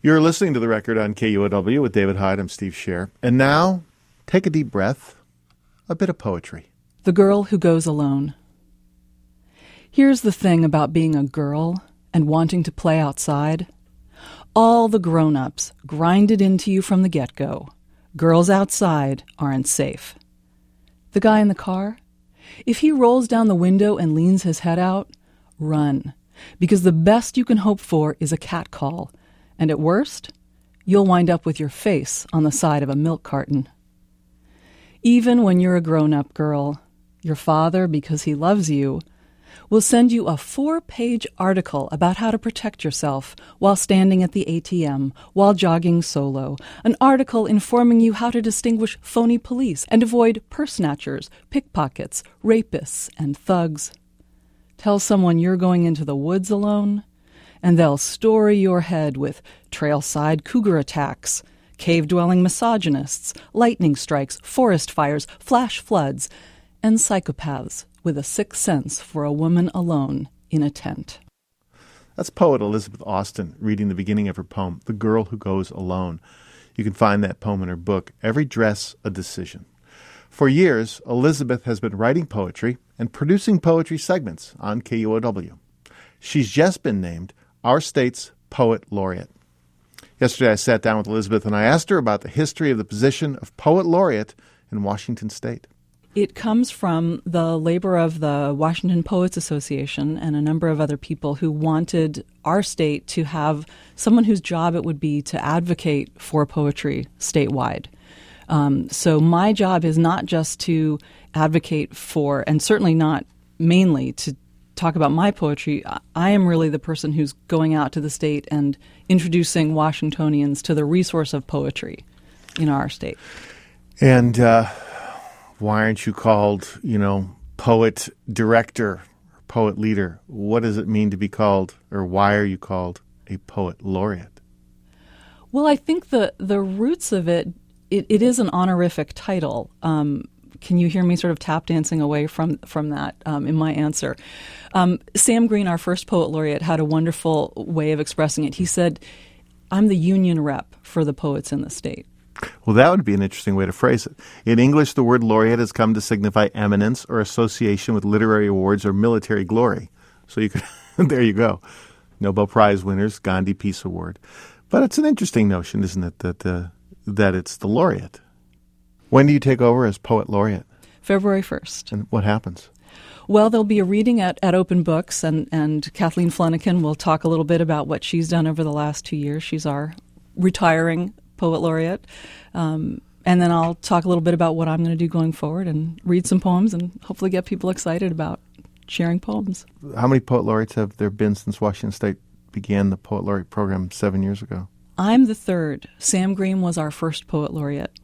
You're listening to The Record on KUOW with David Hyde. I'm Steve Scher. And now, take a deep breath, a bit of poetry. The Girl Who Goes Alone. Here's the thing about being a girl and wanting to play outside. All the grown-ups grind it into you from the get-go. Girls outside aren't safe. The guy in the car? If he rolls down the window and leans his head out, run. Because the best you can hope for is a catcall. And at worst, you'll wind up with your face on the side of a milk carton. Even when you're a grown-up girl, your father, because he loves you, will send you a 4-page article about how to protect yourself while standing at the ATM, while jogging solo, an article informing you how to distinguish phony police and avoid purse snatchers, pickpockets, rapists, and thugs. Tell someone you're going into the woods alone, and they'll story your head with trailside cougar attacks, cave-dwelling misogynists, lightning strikes, forest fires, flash floods, and psychopaths with a sixth sense for a woman alone in a tent. That's poet Elizabeth Austin reading the beginning of her poem, The Girl Who Goes Alone. You can find that poem in her book, Every Dress a Decision. For years, Elizabeth has been writing poetry and producing poetry segments on KUOW. She's just been named our state's Poet Laureate. Yesterday I sat down with Elizabeth and I asked her about the history of the position of Poet Laureate in Washington State. It comes from the labor of the Washington Poets Association and a number of other people who wanted our state to have someone whose job it would be to advocate for poetry statewide. So my job is not just to advocate for, and certainly not mainly to talk about my poetry. I am really the person who's going out to the state and introducing Washingtonians to the resource of poetry in our state. And why aren't you called, poet director, poet leader? What does it mean to be called, or why are you called a poet laureate? Well, I think the roots of it is an honorific title. Can you hear me sort of tap dancing away from that in my answer? Sam Green, our first poet laureate, had a wonderful way of expressing it. He said, I'm the union rep for the poets in the state. Well, that would be an interesting way to phrase it. In English, the word laureate has come to signify eminence or association with literary awards or military glory. So you could, there you go. Nobel Prize winners, Gandhi Peace Award. But it's an interesting notion, isn't it, that it's the laureate. When do you take over as Poet Laureate? February 1st. And what happens? Well, there'll be a reading at Open Books, and Kathleen Flanagan will talk a little bit about what she's done over the last 2 years. She's our retiring Poet Laureate. And then I'll talk a little bit about what I'm going to do going forward and read some poems and hopefully get people excited about sharing poems. How many Poet Laureates have there been since Washington State began the Poet Laureate program 7 years ago? I'm the third. Sam Green was our first Poet Laureate.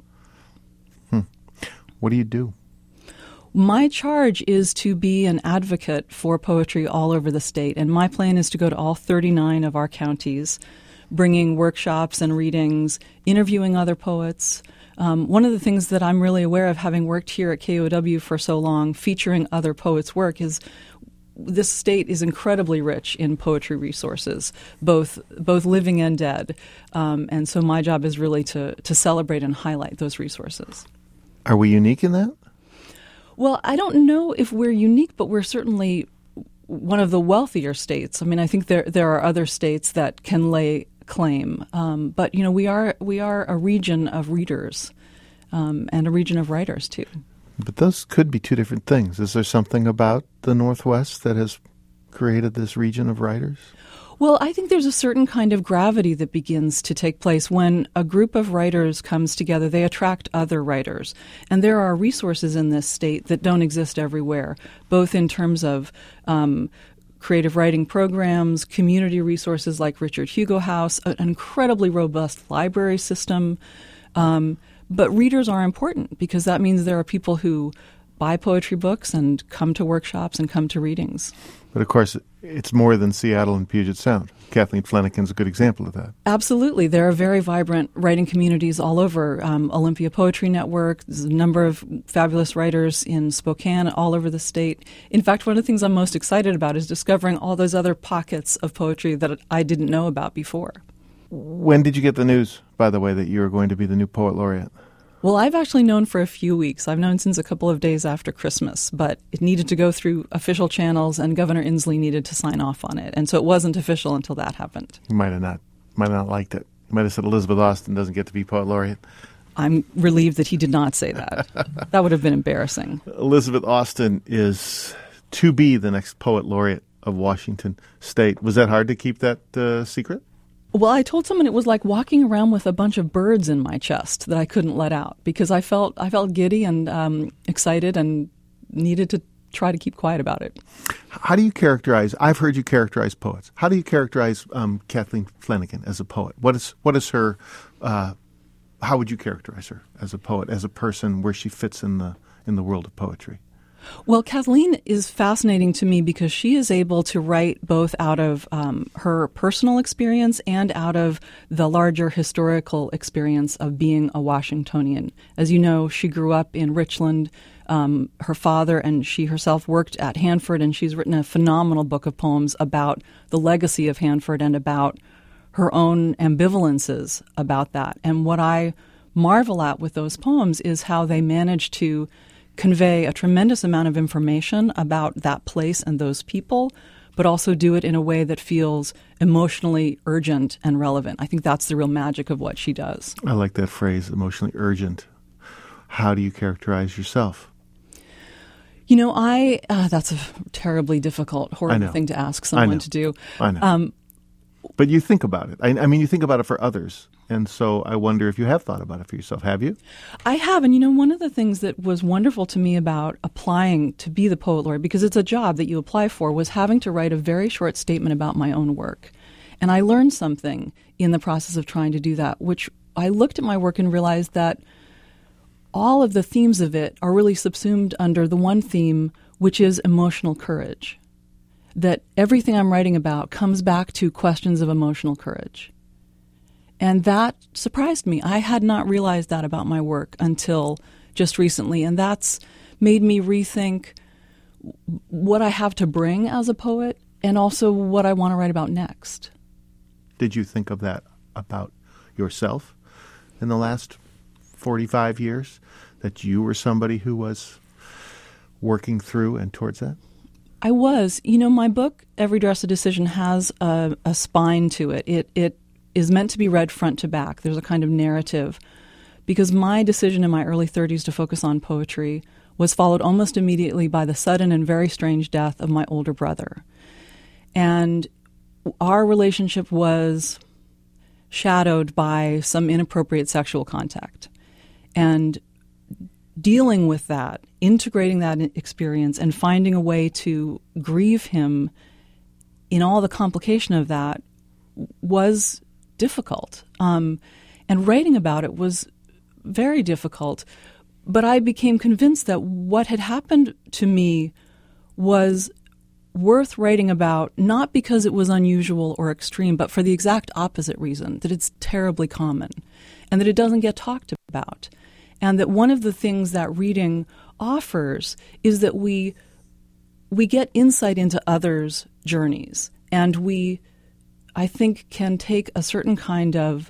What do you do? My charge is to be an advocate for poetry all over the state, and my plan is to go to all 39 of our counties, bringing workshops and readings, interviewing other poets. One of the things that I'm really aware of, having worked here at KUOW for so long, featuring other poets' work, is this state is incredibly rich in poetry resources, both living and dead. And so my job is really to celebrate and highlight those resources. Are we unique in that? Well, I don't know if we're unique, but we're certainly one of the wealthier states. I mean, I think there are other states that can lay claim, but we are a region of readers and a region of writers too. But those could be two different things. Is there something about the Northwest that has created this region of writers? Well, I think there's a certain kind of gravity that begins to take place when a group of writers comes together. They attract other writers. And there are resources in this state that don't exist everywhere, both in terms of creative writing programs, community resources like Richard Hugo House, an incredibly robust library system. But readers are important because that means there are people who buy poetry books and come to workshops and come to readings. But of course, it's more than Seattle and Puget Sound. Kathleen Flanagan's a good example of that. Absolutely. There are very vibrant writing communities all over. Olympia Poetry Network, there's a number of fabulous writers in Spokane, all over the state. In fact, one of the things I'm most excited about is discovering all those other pockets of poetry that I didn't know about before. When did you get the news, by the way, that you were going to be the new poet laureate? Well, I've actually known for a few weeks. I've known since a couple of days after Christmas, but it needed to go through official channels, and Governor Inslee needed to sign off on it. And so it wasn't official until that happened. You might have not liked it. You might have said Elizabeth Austin doesn't get to be poet laureate. I'm relieved that he did not say that. That would have been embarrassing. Elizabeth Austin is to be the next poet laureate of Washington State. Was that hard to keep that secret? Well, I told someone it was like walking around with a bunch of birds in my chest that I couldn't let out because I felt giddy and excited and needed to try to keep quiet about it. How do you characterize? I've heard you characterize poets. How do you characterize Kathleen Flanagan as a poet? What is her? How would you characterize her as a poet, as a person, where she fits in the world of poetry? Well, Kathleen is fascinating to me because she is able to write both out of her personal experience and out of the larger historical experience of being a Washingtonian. As you know, she grew up in Richland. Her father and she herself worked at Hanford, and she's written a phenomenal book of poems about the legacy of Hanford and about her own ambivalences about that. And what I marvel at with those poems is how they manage to convey a tremendous amount of information about that place and those people, but also do it in a way that feels emotionally urgent and relevant. I think that's the real magic of what she does. I like that phrase, emotionally urgent. How do you characterize yourself? You know, that's a terribly difficult, horrible thing to ask someone to do. I know. But you think about it. I mean, you think about it for others. And so I wonder if you have thought about it for yourself. Have you? I have. And, you know, one of the things that was wonderful to me about applying to be the poet laureate, because it's a job that you apply for, was having to write a very short statement about my own work. And I learned something in the process of trying to do that, which I looked at my work and realized that all of the themes of it are really subsumed under the one theme, which is emotional courage. That everything I'm writing about comes back to questions of emotional courage. And that surprised me. I had not realized that about my work until just recently, and that's made me rethink what I have to bring as a poet and also what I want to write about next. Did you think of that about yourself in the last 45 years, that you were somebody who was working through and towards that? I was. You know, my book, Every Dress a Decision, has a spine to it. It is meant to be read front to back. There's a kind of narrative. Because my decision in my early 30s to focus on poetry was followed almost immediately by the sudden and very strange death of my older brother. And our relationship was shadowed by some inappropriate sexual contact. And dealing with that, integrating that experience, and finding a way to grieve him in all the complication of that was difficult. And writing about it was very difficult. But I became convinced that what had happened to me was worth writing about, not because it was unusual or extreme, but for the exact opposite reason, that it's terribly common and that it doesn't get talked about. And that one of the things that reading offers is that we get insight into others' journeys. And we, I think, can take a certain kind of,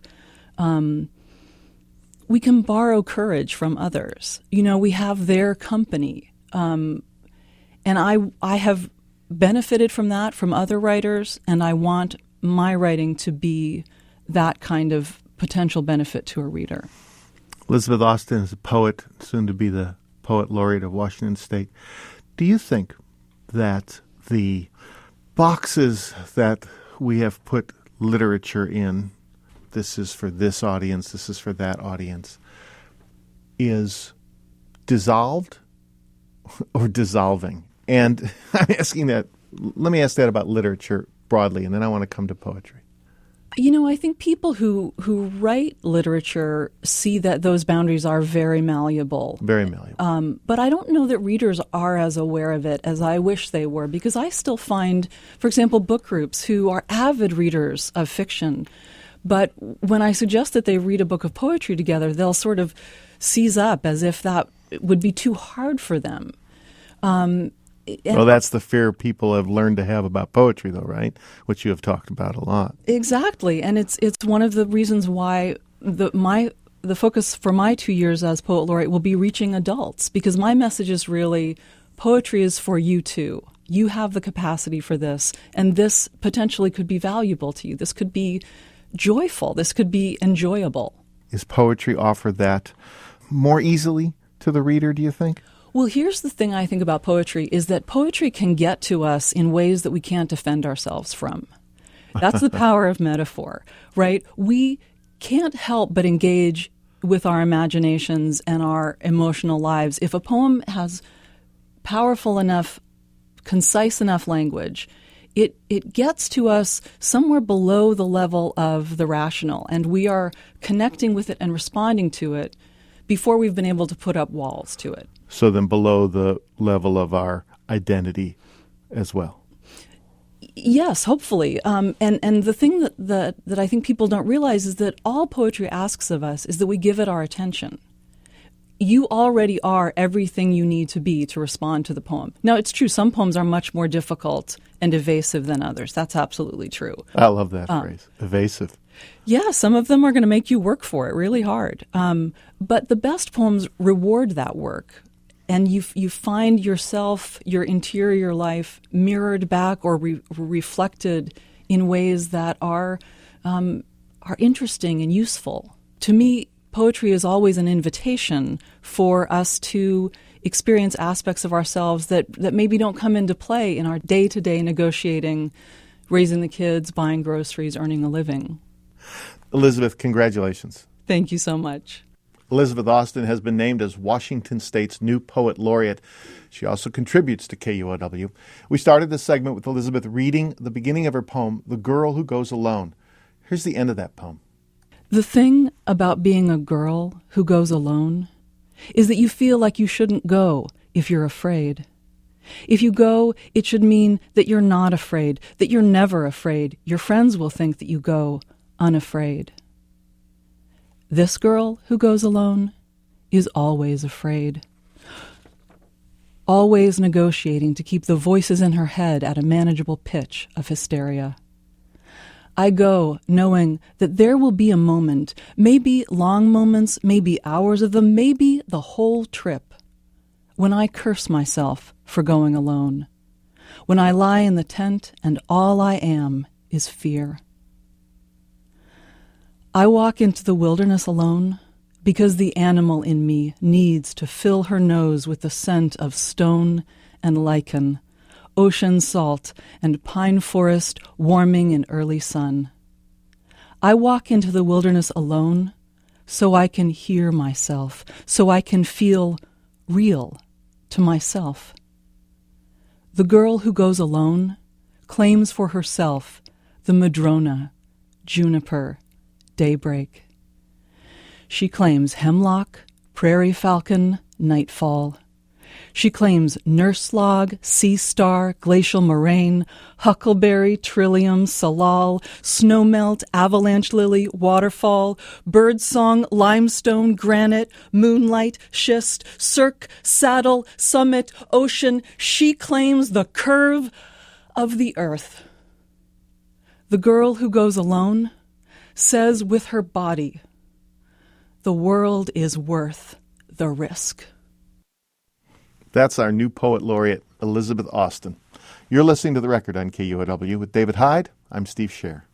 we can borrow courage from others. You know, we have their company. And I have benefited from that from other writers, and I want my writing to be that kind of potential benefit to a reader. Elizabeth Austin is a poet, soon to be the poet laureate of Washington State. Do you think that the boxes that we have put literature in, this is for this audience, this is for that audience, is dissolved or dissolving? And I'm asking that, let me ask that about literature broadly, and then I want to come to poetry. You know, I think people who write literature see that those boundaries are very malleable. Very malleable. But I don't know that readers are as aware of it as I wish they were, because I still find, for example, book groups who are avid readers of fiction, but when I suggest that they read a book of poetry together, they'll sort of seize up as if that would be too hard for them. Well, that's the fear people have learned to have about poetry, though, right? Which you have talked about a lot. Exactly, and it's one of the reasons why the focus for my 2 years as Poet Laureate will be reaching adults, because my message is really poetry is for you too. You have the capacity for this, and this potentially could be valuable to you. This could be joyful. This could be enjoyable. Is poetry offered that more easily to the reader, do you think? Well, here's the thing I think about poetry is that poetry can get to us in ways that we can't defend ourselves from. That's the power of metaphor, right? We can't help but engage with our imaginations and our emotional lives. If a poem has powerful enough, concise enough language, it gets to us somewhere below the level of the rational, and we are connecting with it and responding to it before we've been able to put up walls to it. So then below the level of our identity as well. Yes, hopefully. And the thing that I think people don't realize is that all poetry asks of us is that we give it our attention. You already are everything you need to be to respond to the poem. Now, it's true, some poems are much more difficult and evasive than others. That's absolutely true. I love that phrase, evasive. Yeah, some of them are going to make you work for it really hard. But the best poems reward that work. And you find yourself, your interior life, mirrored back or reflected in ways that are interesting and useful. To me, poetry is always an invitation for us to experience aspects of ourselves that maybe don't come into play in our day-to-day negotiating, raising the kids, buying groceries, earning a living. Elizabeth, congratulations. Thank you so much. Elizabeth Austin has been named as Washington State's new Poet Laureate. She also contributes to KUOW. We started this segment with Elizabeth reading the beginning of her poem, The Girl Who Goes Alone. Here's the end of that poem. The thing about being a girl who goes alone is that you feel like you shouldn't go if you're afraid. If you go, it should mean that you're not afraid, that you're never afraid. Your friends will think that you go unafraid. This girl who goes alone is always afraid, always negotiating to keep the voices in her head at a manageable pitch of hysteria. I go knowing that there will be a moment, maybe long moments, maybe hours of them, maybe the whole trip, when I curse myself for going alone, when I lie in the tent and all I am is fear. I walk into the wilderness alone because the animal in me needs to fill her nose with the scent of stone and lichen, ocean salt and pine forest warming in early sun. I walk into the wilderness alone so I can hear myself, so I can feel real to myself. The girl who goes alone claims for herself the madrona, juniper, daybreak. She claims hemlock, prairie falcon, nightfall. She claims nurse log, sea star, glacial moraine, huckleberry, trillium, salal, snowmelt, avalanche lily, waterfall, birdsong, limestone, granite, moonlight, schist, cirque, saddle, summit, ocean. She claims the curve of the earth. The girl who goes alone says with her body, the world is worth the risk. That's our new Poet Laureate, Elizabeth Austin. You're listening to The Record on KUOW with David Hyde. I'm Steve Scher.